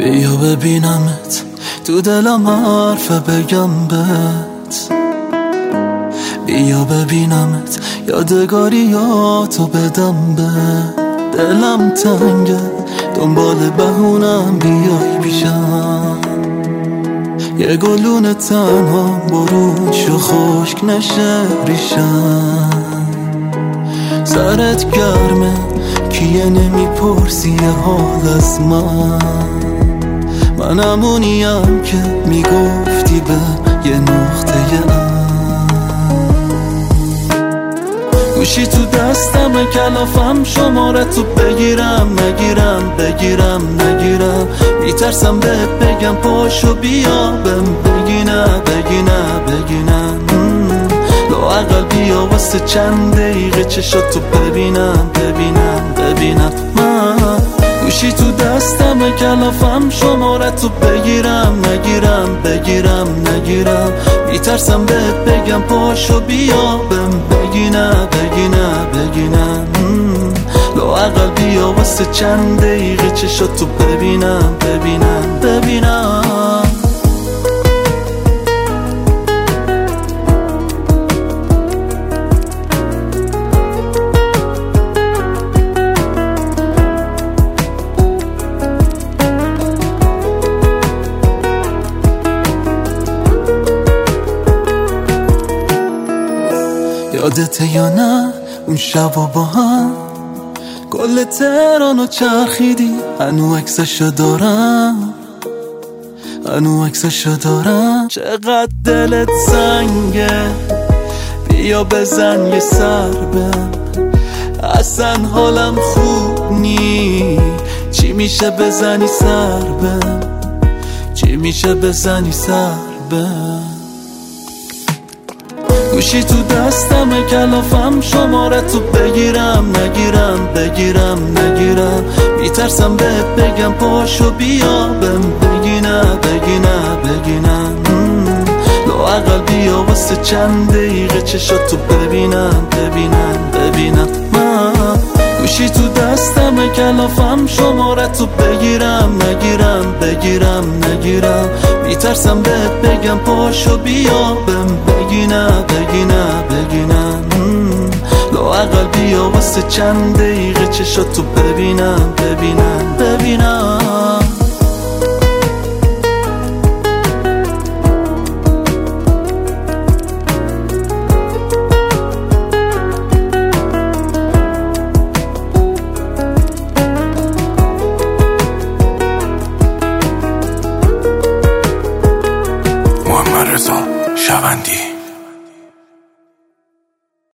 بیا ببینمت تو دلم حرف بگم بهت، بیا ببینمت یادگاریاتو بدم بهت. دلم تنگه دنبال بهونم بیای پیشم، یه گلون تنها بروش و خشک نشه ریشم. سرت گرمه کیه نمیپرسی حال از من همونیم که میگفتی به یه نقطه گوشی تو دستم کلافم شماره تو بگیرم نگیرم میترسم بهت بگم پاشو بیا بهم بگی نه لااقل بیا واسه چند دقیقه چشاتو ببینم من گوشی تو دستم کلافم شماره تو بگیرم نگیرم میترسم بهت بگم پاشو بیا بهم بگی نه لااقل بیا واسه چند دقیقه چشاتو ببینم یادته یا نه اون شبا با هم کل تهرانو چرخیدی؟ هنو عکسشو دارم چقدر دلت زنگه، بیا بزن یه سر بهم، اصلا حالم خوب نی. چی میشه بزنی سر بهم؟ گوشی تو دستم کلافم شماره تو بگیرم نگیرم میترسم بهت بگم پاشو بیا بهم بگی نه لااقل بیا واسه چند دقیقه چشاتو ببینم من گوشی تو دستم کلافم شماره تو بگیرم نگیرم میترسم بهت بگم پاشو بیا بهم بگی نه لااقل بیا واسه چند دقیقه چشاتو ببینم محمد رضا شوندی.